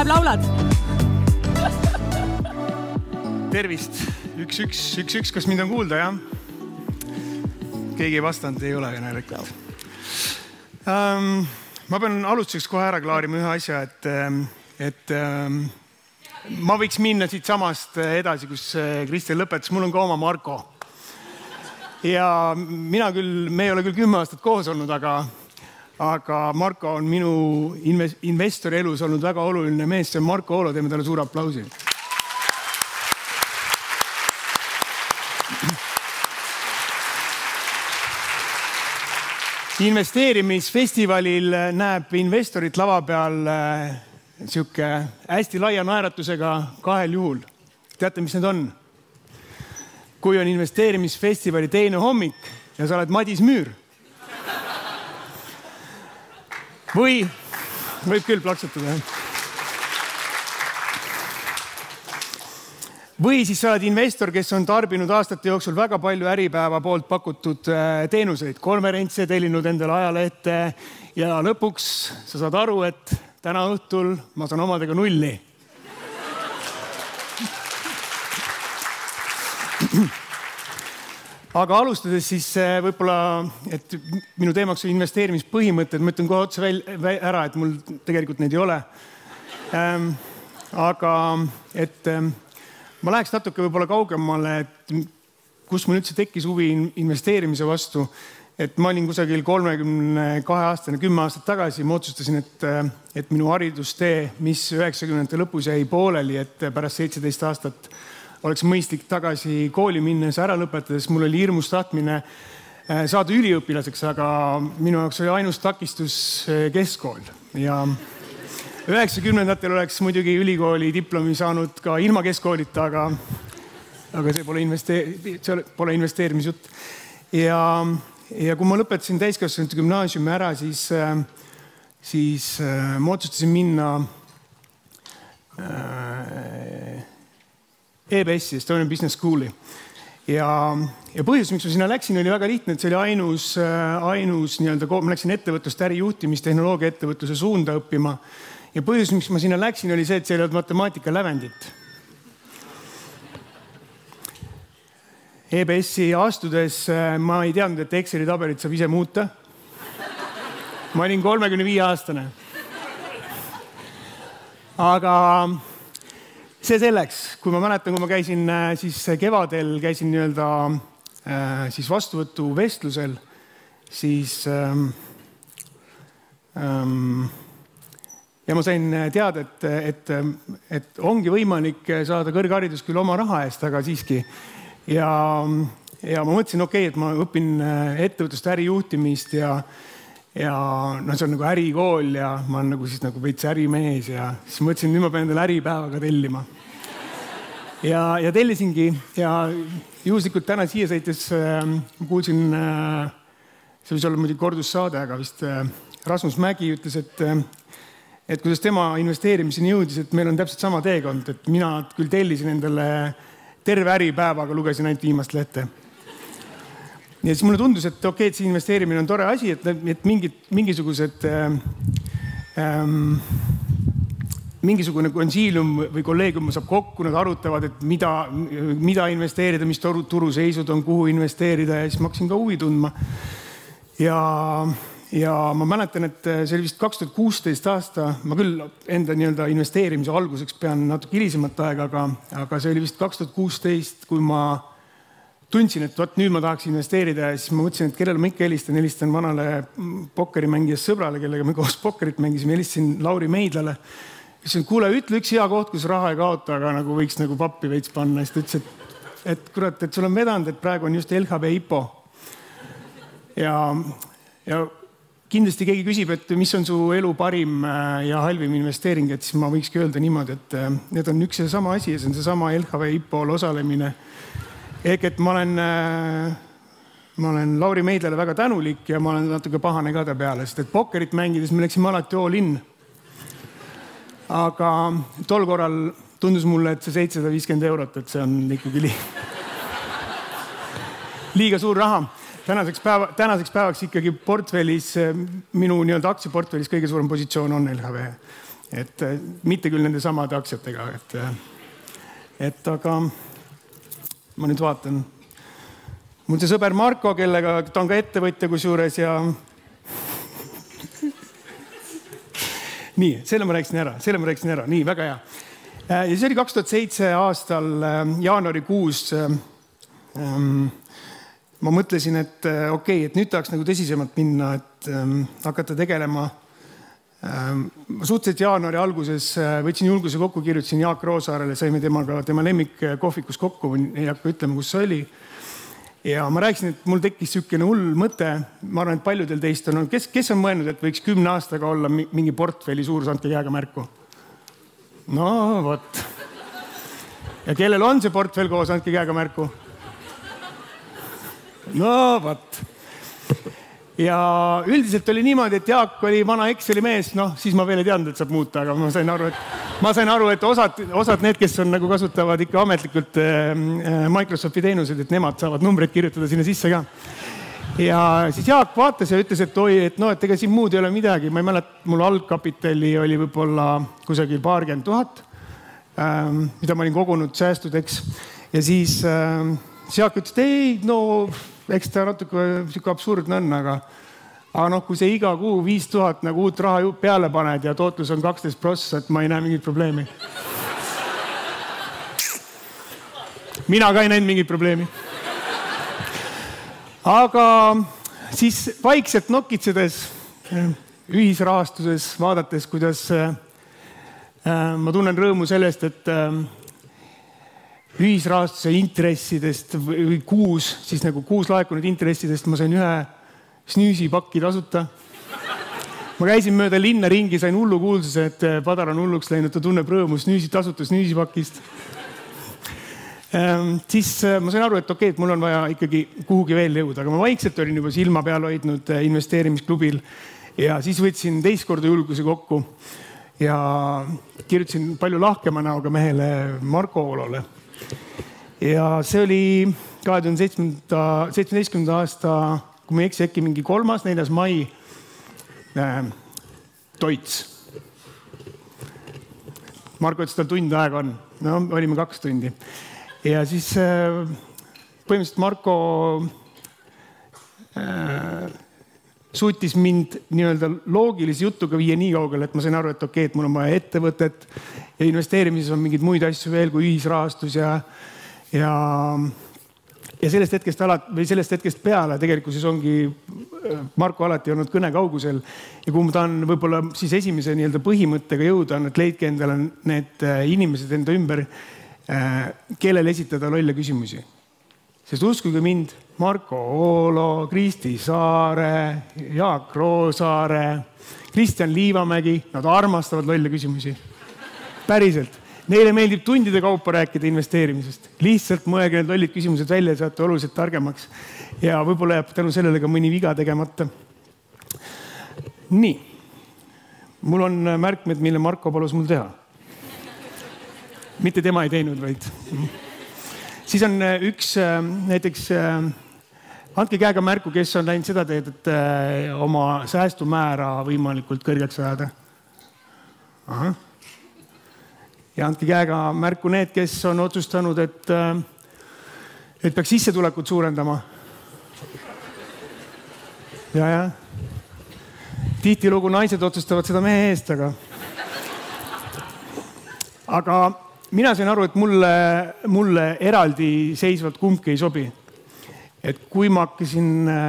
läheb, laulad? Tervist. 1-1, kas mind on kuulda, jah? Keegi ei vastanud, ei ole järelikult. Ma pean alustuseks kohe ära klaarima ühe asja, et ma võiks minna siit samast edasi, kus Kristjan lõpetas. Mul on ka oma Marko. Ja me ei ole küll 10 aastat koos olnud, aga Marko on minu investori elus olnud väga oluline mees. See on Marko Oolo, teeme talle suur aplausi. Investeerimisfestivalil näeb investorit lava peal siuke hästi laia naeratusega 2 juhul. Teate, mis need on? Kui on investeerimisfestivali teine hommik ja sa oled Madis Müür. Või võib küll plaksutada. Või siis sa oled investor, kes on tarbinud aastate jooksul väga palju Äripäeva poolt pakutud teenuseid, konverentse, tellinud endale ajalehte ja lõpuks sa saad aru, et täna õhtul ma saan omadega 0. Aga alustades siis võib-olla, et minu teemaks on investeerimispõhimõtted, ma ütlen kohe otse ära, et mul tegelikult neid ei ole. Aga et ma läheks natuke võib-olla kaugemale, et kus mul üldse tekkis huvi investeerimise vastu. Et ma olin kusagil 32-aastane 10 aastat tagasi. Ma otsustasin, et minu haridustee, mis 90-ndate lõpus jäi pooleli, et pärast 17 aastat oleks mõistlik tagasi kooli minnes ära lõpetades. Mul oli hirmus tahtmine saada üliõpilaseks, aga minu jaoks oli ainus takistus keskkool. Ja 90-ndatel oleks muidugi ülikooli diplomi saanud ka ilma keskkoolita, aga see pole investeerimisjutt. Ja kui ma lõpetasin täiskasvanute gümnaasiumi ära, siis ma otsustasin minna EBS-i, Estonian Business School'i. Ja põhjus, miks ma sinna läksin, oli väga lihtne, et see oli ainus ma läksin ettevõtlust ärijuhtimist, tehnoloogia ettevõtluse suunda õppima. Ja põhjus, miks ma sinna läksin, oli see, et seal ei olnud matemaatika lävendit. EBS-i astudes ma ei teadnud, et Exceli tabelit saab ise muuta. Ma olin 35-aastane. Aga see selleks, kui ma mäletan, kui ma käisin siis kevadel, käisin siis vastuvõtu vestlusel, siis ja ma sain teada, et ongi võimalik saada kõrgharidus küll oma raha eest, aga siiski. Ja ma mõtlesin, et ma õpin ettevõtlust ärijuhtimist ja see on nagu ärikool ja ma olen nagu veits ärimees ja siis mõtlesin, nüüd ma pean endale Äripäevaga tellima. Ja tellisingi ja juhuslikult täna siia sõites ma kuulsin, see võis olla muidugi kordussaade, aga vist Rasmus Mägi ütles, et kuidas tema investeerimiseni jõudis, et meil on täpselt sama teekond, et mina küll tellisin endale terve Äripäeva, aga lugesin ainult viimast lehte. Ja siis mulle tundus, et et see investeerimine on tore asi, et mingisugune konsiilium või kolleegium saab kokku, nad arutavad, et mida investeerida, mis turuseisud on, kuhu investeerida ja siis ma hakkasin ka huvi tundma. Ja ma mäletan, et see oli vist 2016 aasta, ma küll enda investeerimise alguseks pean natuke hilisemat aega, aga see oli vist 2016, kui ma tundsin, et nüüd ma tahaks investeerida ja siis ma mõtlesin, et kellele ma ikka helistan vanale pokkerimängijas sõbrale, kellega me koos pokkerit mängisime, helistasin Lauri Meidlale. Ütlesin, kuule, ütle üks hea koht, kus raha ei kaota, aga võiks pappi veits panna. Siis ta ütles, et kurat, et sul on vedanud, et praegu on just LHV IPO. Ja kindlasti keegi küsib, et mis on su elu parim ja halvim investeering, et siis ma võikski öelda niimoodi, et need on üks ja sama asi ja see on see sama LHV IPO-l osalemine. Ehk et ma olen Lauri Meidlale väga tänulik ja ma olen natuke pahane ka ta peale, sest et pokkerit mängides me läksime alati all in. Aga tol korral tundus mulle, et see 750 €, et see on ikkagi liiga suur raha. Tänaseks päevaks ikkagi portfellis, minu aktsiaportfellis kõige suurem positsioon on LHV. et mitte küll nende samade aktsiatega, et aga ma nüüd vaatan. Mul see sõber Marko, kellega ta on ka ettevõtja kusjuures ja nii, selle ma rääkisin ära, nii, väga hea. Ja see oli 2007 aastal jaanuarikuus. Ma mõtlesin, et okei, et nüüd tahaks nagu tõsisemalt minna, et hakata tegelema. Ma suhteliselt jaanuari alguses võtsin julguse kokku, kirjutasin Jaak Roosaarele, saime temaga tema lemmik kohvikus kokku, ei hakka ütlema, kus see oli. Ja ma rääkisin, et mul tekkis sükene hull mõte, ma arvan, et paljudel teist on, kes on mõelnud, et võiks 10 aastaga olla mingi portfelli suurus, andke käega märku. No vot. Ja kellel on see portfell koos, andke käega märku. No vot. Ja üldiselt oli niimoodi, et Jaak oli vana Exceli mees, siis ma veel ei teadnud, et saab muuta, aga ma sain aru, et osad need, kes on nagu kasutavad ikka ametlikult Microsofti teenused, et nemad saavad numbreid kirjutada sinna sisse ka. Ja siis Jaak vaatas ja ütles, et et ega siin muud ei ole midagi. Ma ei mäleta, mul algkapitali oli võib-olla kusagil 20 000, mida ma olin kogunud säästudeks. Ja siis Jaak ütles, et eks ta natuke siuke absurdne on, aga kui see iga kuu 5000 nagu uut raha peale paned ja tootlus on 12%, et ma ei näe mingit probleemi. Mina ka ei näinud mingit probleemi. Aga siis vaikselt nokitsedes, ühisrahastuses vaadates, kuidas ma tunnen rõõmu sellest, et ühisrahastuse intressidest või siis nagu kuus laekunud intressidest ma sain ühe snüüsipakki tasuta. Ma käisin mööda linna ringi, sain hullu kuulsuse, et Padar on hulluks läinud, ta tunneb rõõmu tasuta snüüsipakist. Siis ma sain aru, et okei, et mul on vaja ikkagi kuhugi veel jõuda, aga ma vaikselt olin juba silma peal hoidnud investeerimisklubil ja siis võtsin teist korda julguse kokku ja kirjutasin palju lahkema näoga mehele Marko Oolole. Ja see oli 2017. aasta, kui ma ei eksi, äkki mingi 3.–4. mai Toits. Marko ütles, tal tund aega on. Olime 2 tundi. Ja siis põhimõtteliselt Marko suutis mind nii-öelda loogilise jutuga viia nii kaugele, et ma sain aru, et okei, et mul on vaja ettevõtet ja investeerimises on mingid muid asju veel kui ühisrahastus ja sellest hetkest peale tegelikkuses ongi Marko alati olnud kõne kaugusel ja kui ma tahan võib-olla siis esimese nii-öelda põhimõttega jõuda, et leidke endale need inimesed enda ümber, kellele esitada lolle küsimusi. Sest uskuge mind, Marko Oolo, Kristi Saare, Jaak Roosaare, Kristjan Liivamägi, nad armastavad lolle küsimusi. Päriselt. Neile meeldib tundide kaupa rääkida investeerimisest. Lihtsalt mõelge need lollid küsimused välja ja saate oluliselt targemaks. Ja võib-olla jääb tänu sellele ka mõni viga tegemata. Nii. Mul on märkmed, mille Marko palus mul teha. Mitte tema ei teinud, vaid. Siis on üks, näiteks, andke käega märku, kes on läinud seda teed, et oma säästumäära võimalikult kõrgeks ajada. Aha. Ja andke käega märku need, kes on otsustanud, et peaks sissetulekut suurendama. Ja. Tihtilugu naised otsustavad seda mehe eest, aga mina sain aru, et mulle eraldi seisvalt kumbki ei sobi. Et kui ma hakkasin,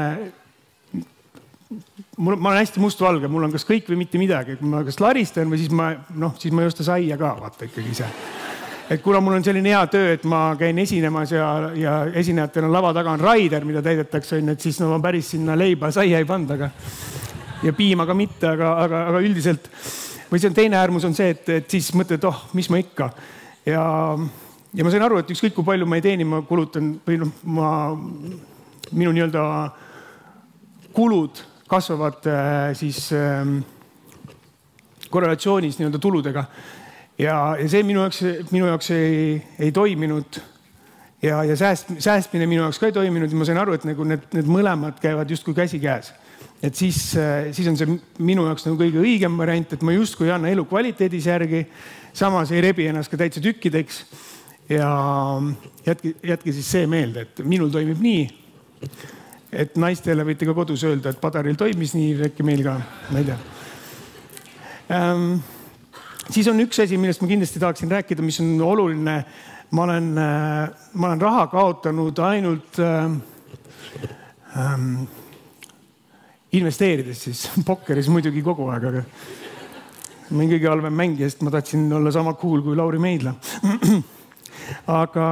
ma olen hästi mustvalge, mul on kas kõik või mitte midagi. Kui ma kas laristan või siis ma ei osta saia ka, vaata ikkagi ise. Et kuna mul on selline hea töö, et ma käin esinemas ja esinejatel on lava taga on raider, mida täidetakse, et siis ma päris sinna leiba saia ei panda ja piima ka mitte, aga üldiselt või see on teine äärmus on see, et siis mõtled, mis ma ikka. Ja ma sain aru, et ükskõik kui palju ma ei teeni, ma kulutan või minu nii-öelda kulud kasvavad siis korrelatsioonis nii-öelda tuludega. Ja see minu jaoks ei toiminud ja säästmine minu jaoks ka ei toiminud. Ja ma sain aru, et need mõlemad käivad justkui käsi käes. et siis on see minu jaoks nagu kõige õigem variant, et ma justkui ei anna elu kvaliteedis järgi, samas ei rebi ennast ka täitsa tükkideks ja jätke siis see meelde, et minul toimib nii, et naistele võite ka kodus öelda, et Padaril toimis nii, äkki meil ka, ma ei tea. Siis on üks asi, millest ma kindlasti tahaksin rääkida, mis on oluline. Ma olen raha kaotanud ainult investeerides siis, pokkeris muidugi kogu aeg, aga ma olen kõige halvem mängija, sest ma tahtsin olla sama cool kui Lauri Meidla. Aga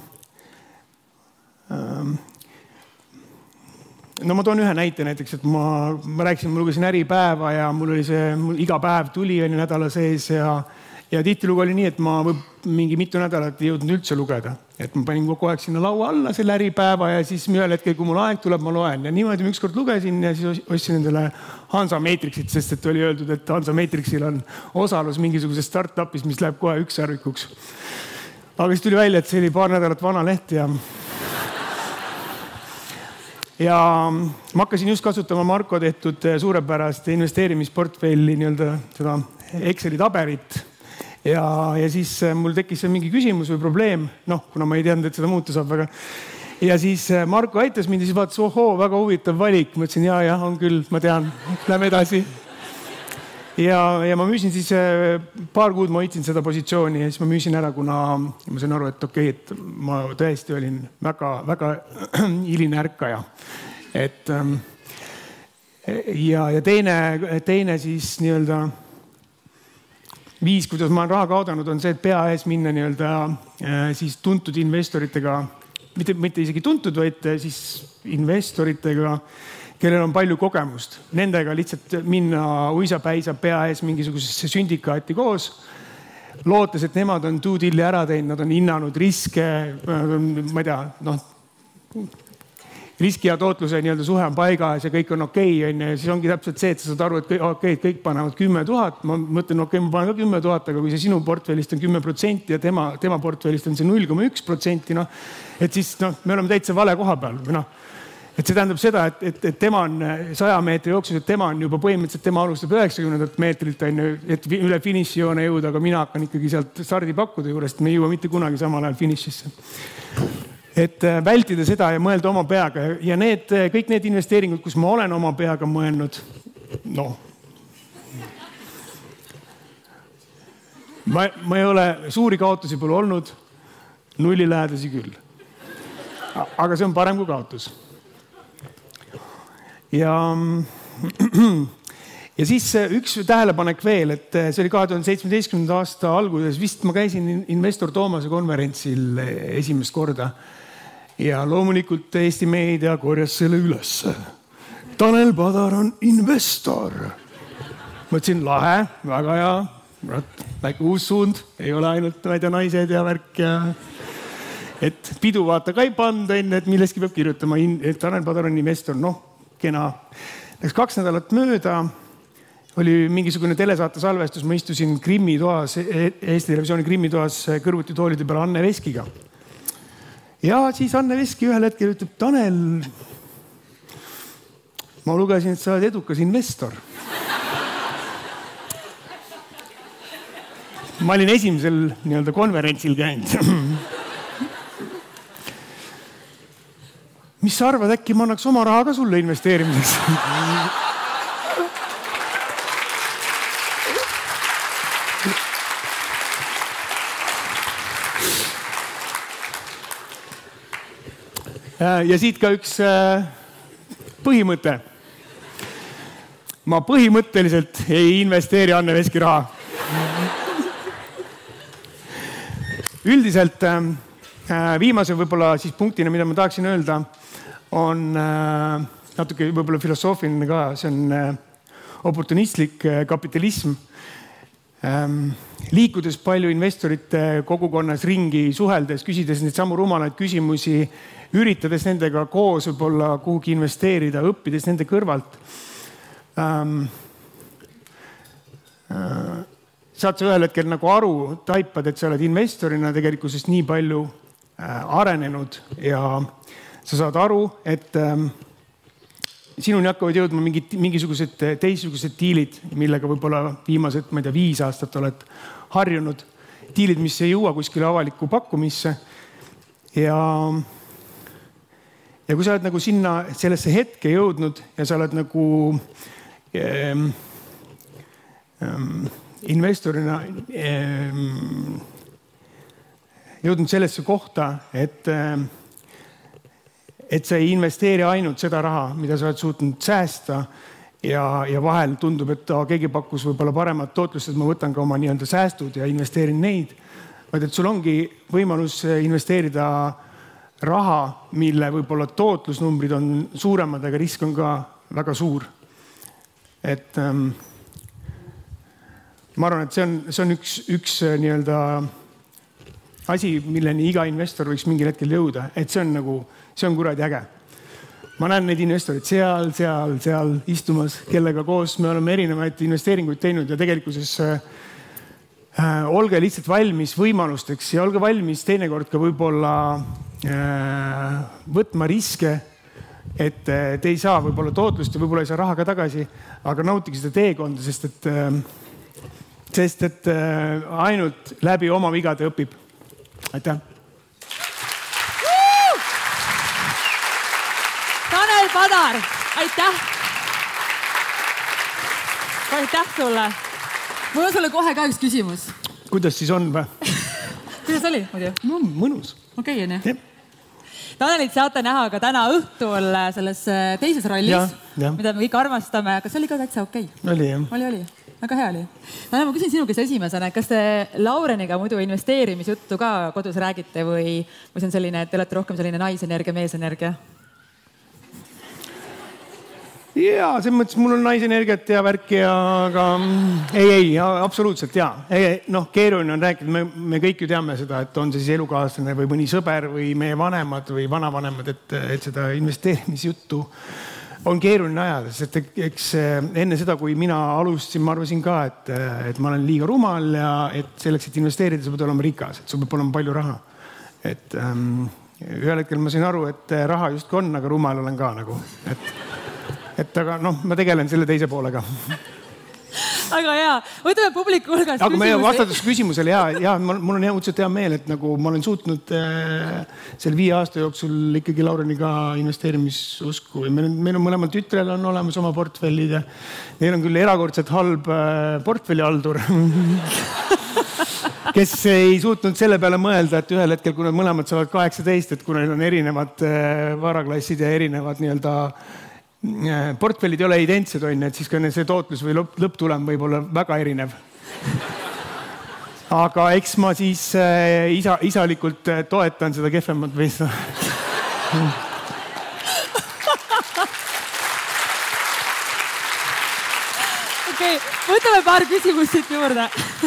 no ma toon ühe näite näiteks, et ma rääkisin, ma lugesin Äripäeva ja mul oli see, iga päev tuli nädala sees ja tihtilugu oli nii, et ma mingi mitu nädalat ei jõudnud üldse lugeda. Et ma panin kogu aeg sinna laua alla selle Äripäeva ja siis ühel hetkel, kui mul aeg tuleb, ma loen. Ja niimoodi ma ükskord lugesin ja siis ostsin endale Hansa Matrixit, sest et oli öeldud, et Hansa Matrixil on osalus mingisuguses startupis, mis läheb kohe ükssarvikuks. Aga siis tuli välja, et see oli paar nädalat vana leht ja ma hakkasin just kasutama Marko tehtud suurepärast investeerimisportfelli, nii-öelda seda Exceli tabelit. Ja siis mul tekkis mingi küsimus või probleem, kuna ma ei teadnud, et seda muuta saab väga. Ja siis Marko aitas mind ja siis vaatas, ohoo, väga huvitav valik. Ma ütlesin, ja, on küll, ma tean, lähme edasi. Ja ma müüsin siis, paar kuud ma hoidsin seda positsiooni ja siis ma müüsin ära, kuna ma sain aru, et okei, et ma tõesti olin väga hiline ärkaja. Ja teine siis nii-öelda viis, kuidas ma olen raha kaudanud, on see, et pea ees minna nii-öelda siis tuntud investoritega, mitte isegi tuntud, vaid siis investoritega, kellel on palju kogemust. Nendega lihtsalt minna uisapäisa pea ees mingisugusesse sündikaati koos, lootes, et nemad on due deal'i ära teinud, nad on hinnanud riske, ma ei tea, riski ja tootluse nii-öelda suhe on paigas ja kõik on okei, ja siis ongi täpselt see, et sa saad aru, et kõik panevad 10 000. Ma mõtlen, ma panen ka 10 000, aga kui see sinu portfellist on 10% ja tema portfellist on see 0,1%, et siis me oleme täitsa vale koha peal. Et see tähendab seda, et tema on 100 meetri jooksus, et tema on juba põhimõtteliselt, tema alustab 90 meetrit, et üle finišijoone jõuda, aga mina hakkan ikkagi sealt stardipakkude juurest, me ei jõua mitte kunagi samal ajal finišisse. Et vältida seda ja mõelda oma peaga ja kõik need investeeringud, kus ma olen oma peaga mõelnud, ma ei ole, suuri kaotusi pole olnud, nullilähedasi küll. Aga see on parem kui kaotus. Ja siis üks tähelepanek veel, et see oli 2017. aasta alguses, vist ma käisin Investor Toomase konverentsil esimest korda. Ja loomulikult Eesti meedia korjas selle üles. Tanel Padar on investor. Mõtlesin, lahe, väga hea, väike uus suund, ei ole ainult naised ja värk ja et pidu vaata ka ei panda enne, et milleski peab kirjutama, et Tanel Padar on investor, kena. Läks 2 nädalat mööda, oli mingisugune telesaate salvestus, ma istusin Krimmi toas, Eesti Televisiooni Krimmi toas kõrvuti toolide peale Anne Veskiga. Ja siis Anne Veski ühel hetkel ütleb, Tanel, ma lugesin, et sa oled edukas investor. Ma olin esimesel nii-öelda konverentsil käinud. Mis sa arvad, äkki ma annaks oma raha ka sulle investeerimiseks? Ja siit ka üks põhimõte. Ma põhimõtteliselt ei investeeri Anne Veski raha. Üldiselt viimase võib-olla siis punktina, mida ma tahaksin öelda, on natuke võib-olla filosoofiline ka, see on oportunistlik kapitalism. Liikudes palju investorite kogukonnas ringi, suheldes, küsides neid samu rumalaid küsimusi, üritades nendega koos võib-olla kuhugi investeerida, õppides nende kõrvalt. Saad sa ühel hetkel nagu aru, taipad, et sa oled investorina tegelikkusest nii palju arenenud ja sa saad aru, et sinuni hakkavad jõudma mingisugused teistsugused diilid, millega võib-olla viimased, 5 aastat oled harjunud. Diilid, mis ei jõua kuskile avalikku pakkumisse. Ja kui sa oled nagu sinna sellesse hetke jõudnud ja sa oled nagu investorina jõudnud sellesse kohta, et sa ei investeeri ainult seda raha, mida sa oled suutnud säästa ja vahel tundub, et keegi pakkus võib-olla paremat tootlust, et ma võtan ka oma nii-öelda säästud ja investeerin neid, vaid et sul ongi võimalus investeerida raha, mille võib-olla tootlusnumbrid on suuremad, aga risk on ka väga suur. Et ma arvan, et see on üks nii-öelda asi, milleni iga investor võiks mingil hetkel jõuda, et see on kuradi äge. Ma näen neid investorid seal istumas, kellega koos me oleme erinevaid investeeringuid teinud ja tegelikkuses olge lihtsalt valmis võimalusteks ja olge valmis teinekord ka võib-olla võtma riske, et te ei saa võib-olla tootlust ja võib-olla ei saa raha ka tagasi, aga nautige seda teekonda, sest et ainult läbi oma vigade õpib. Aitäh! Tanel Padar, aitäh! Aitäh sulle! Mul on sulle kohe ka üks küsimus. Kuidas siis on või? Kuidas oli muidu? No, mõnus. Okei, on ju? Tanelit saate näha ka täna õhtul selles teises rollis, mida me kõik armastame, aga see oli ka täitsa okei. Oli, jah. Oli. Väga hea oli. Tanel, ma küsin sinu kes esimesena, kas te Laureniga muidu investeerimisjuttu ka kodus räägite või see on selline, et te olete rohkem selline naisenergia, meesenergia? Jaa, selles mõttes mul on naisenergiat ja värki, aga ei, absoluutselt jaa. Keeruline on rääkida, me kõik ju teame seda, et on see siis elukaaslane või mõni sõber või meie vanemad või vanavanemad, et seda investeerimisjuttu on keeruline ajada, sest eks enne seda, kui mina alustasin, ma arvasin ka, et ma olen liiga rumal ja et selleks, et investeerida, sa pead olema rikas, et sul peab olema palju raha. Et ühel hetkel ma sain aru, et raha justkui on, aga rumal olen ka nagu. Aga ma tegelen selle teise poolega. Aga hea, võtame publiku hulgast küsimusi. Aga meie vastatus küsimusele, mul on õudselt hea meel, et nagu ma olen suutnud selle 5 aasta jooksul ikkagi Laureniga investeerimisusku. Meil on mõlemal tütrel on olemas oma portfellid ja neil on küll erakordselt halb portfellihaldur, kes ei suutnud selle peale mõelda, et ühel hetkel, kui nad mõlemad saavad 18, et kui neil on erinevad varaklassid ja erinevad nii-öelda portfellid ei ole identsed, et siis ka see tootlus või lõpptulem võib olla väga erinev. Aga eks ma siis isalikult toetan seda kehvemat või seda. Okei, võtame paar küsimust siit juurde.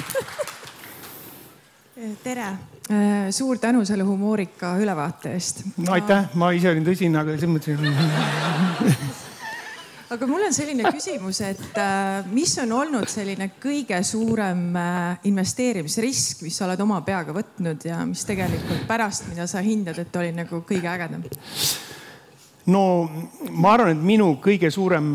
Tere! Suur tänu selle humoorika ülevaate eest. No aitäh, ma ise olin tõsine, aga selles mõttes... Aga mul on selline küsimus, et mis on olnud selline kõige suurem investeerimisrisk, mis sa oled oma peaga võtnud ja mis tegelikult pärast, mida sa hindad, et oli nagu kõige ägedam? No ma arvan, et minu kõige suurem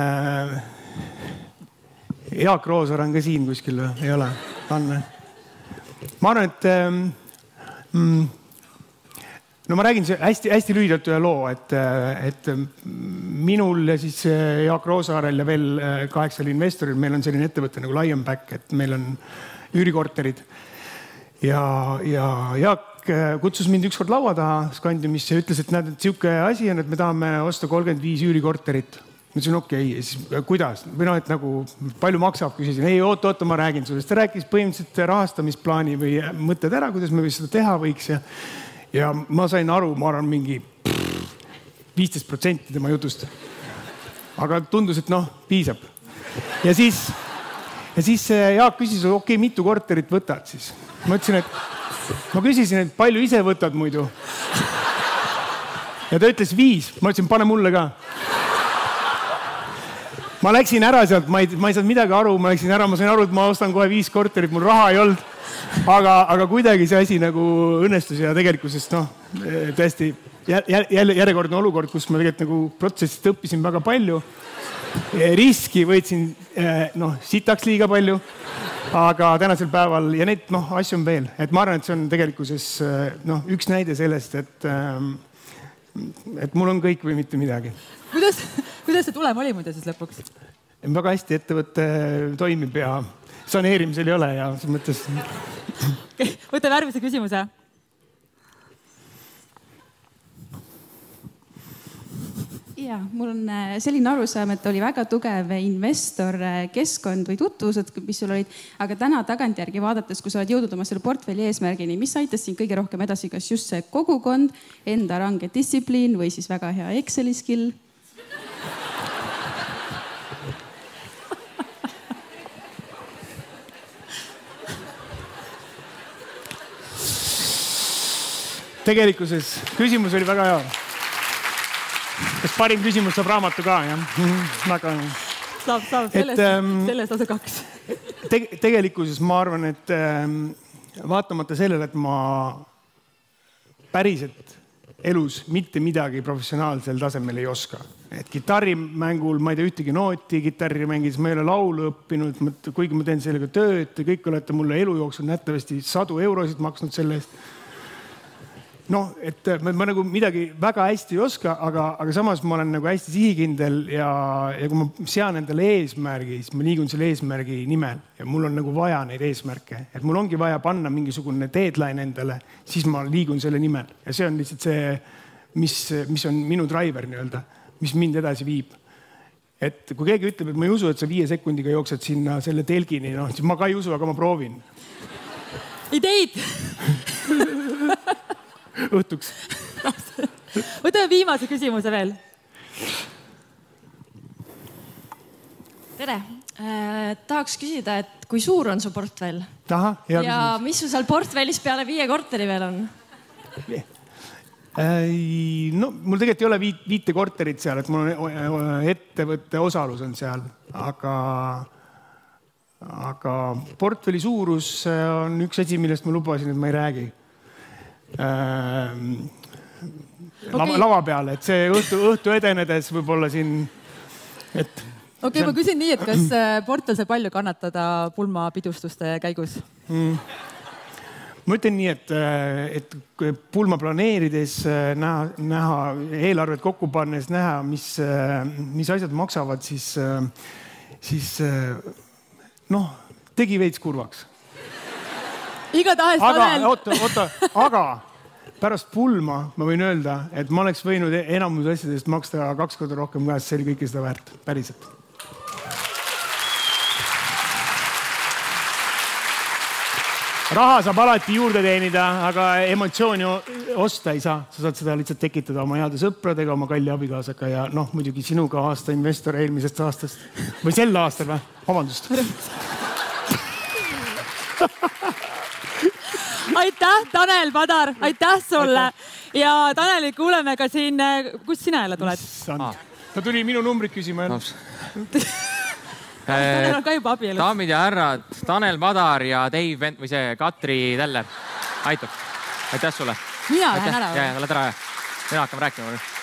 Jaak Roosaar on ka siin kuskil, ei ole? Anne. Ma arvan, et no ma räägin hästi lühidalt ühe loo, et minul ja siis Jaak Roosaarel ja veel 8 investoril, meil on selline ettevõte nagu Lionback, et meil on üürikorterid. Ja Jaak kutsus mind ükskord laua taha Scandiumisse ja ütles, et näed, et siuke asi on, et me tahame osta 35 üürikorterit. Ma ütlesin, okei, siis kuidas? Või et nagu palju maksab, küsisin. Ei, oota, ma räägin sulle. Ta rääkis põhimõtteliselt rahastamisplaani või mõtted ära, kuidas me seda teha võiks ja ma sain aru, ma arvan, mingi 15% tema jutust. Aga tundus, et piisab. Ja siis Jaak küsis, okei, mitu korterit võtad siis? Ma küsisin, et palju ise võtad muidu? Ja ta ütles 5. Ma ütlesin, pane mulle ka. ma läksin ära sealt, ma ei saanud midagi aru, ma läksin ära, ma sain aru, et ma ostan kohe 5 korterit, mul raha ei olnud. Aga kuidagi see asi nagu õnnestus ja tegelikkuses tõesti järjekordne olukord, kus ma tegelikult nagu protsessist õppisin väga palju. Riski võitsin sitaks liiga palju, aga tänasel päeval ja neid asju on veel. Et ma arvan, et see on tegelikkuses üks näide sellest, et mul on kõik või mitte midagi. Kuidas see tulem oli muide siis lõpuks? Väga hästi ettevõtte toimib ja saneerimisel ei ole ja selles mõttes... Võtame järgmise küsimuse. Ja, mul on selline arusaam, et oli väga tugev investor keskkond või tutvused, mis sul olid, aga täna tagantjärgi vaadates, kui sa oled jõudnud oma selle portfelli eesmärgini, mis aitas sind kõige rohkem edasi, kas just see kogukond, enda range distsipliin või siis väga hea Exceli skill? Tegelikkuses küsimus oli väga hea. Kas parim küsimus saab raamatu ka, jah? Saab, sellest lause 2. Tegelikkuses ma arvan, et vaatamata sellele, et ma päriselt elus mitte midagi professionaalsel tasemel ei oska. Et kitarrimängul ma ei tea ühtegi nooti, kitarri mängis, ma ei ole laulu õppinud, kuigi ma teen sellega tööd, kõik olete mulle elu jooksul nähtavasti 100 eurosid maksnud selle eest. Et ma nagu midagi väga hästi ei oska, aga samas ma olen nagu hästi sihikindel ja kui ma sean endale eesmärgi, siis ma liigun selle eesmärgi nimel ja mul on nagu vaja neid eesmärke. Et mul ongi vaja panna mingisugune deadline endale, siis ma liigun selle nimel. Ja see on lihtsalt see, mis on minu driver nii-öelda, mis mind edasi viib. Et kui keegi ütleb, et ma ei usu, et sa 5 sekundiga jooksed sinna selle telgini, siis ma ka ei usu, aga ma proovin. Ideid! Õhtuks. Võtame viimase küsimuse veel. Tere. Tahaks küsida, et kui suur on su portfell? Aha, hea ja küsimus. Mis sul seal portfellis peale 5 korteri veel on? Mul tegelikult ei ole 5 korterit seal, et mul on ettevõtte osalus on seal, aga portfelli suurus on üks asi, millest ma lubasin, et ma ei räägi. Lava peale, et see õhtu edenedes võib-olla siin, et... Okei, ma küsin nii, et kas portfell sai palju kannatada pulmapidustuste käigus? Ma ütlen nii, et pulma planeerides näha eelarvet kokku pannes, näha, mis asjad maksavad, siis tegi veits kurvaks. Igatahes Tanel. Aga pärast pulma ma võin öelda, et ma oleks võinud enamus asjadest maksta 2 korda rohkem käes, see oli kõike seda väärt, päriselt. Raha saab alati juurde teenida, aga emotsiooni osta ei saa. Sa saad seda lihtsalt tekitada oma heade sõpradega, oma kalli abikaasaga ja muidugi sinuga aasta investor eelmisest aastast. Või sel aastal või? Vabandust. Aitäh, Tanel Padar, aitäh sulle. Ja Taneli kuuleme ka siin, kust sina jälle tuled? Ta tuli minu numbrit küsima. Tanel on ka juba abielus. Daamid ja härrad, Tanel Padar ja Dave või see Katri Teller. Aitab. Aitäh sulle. Mina lähen ära. Ja, lähed ära. Mina hakkame rääkima.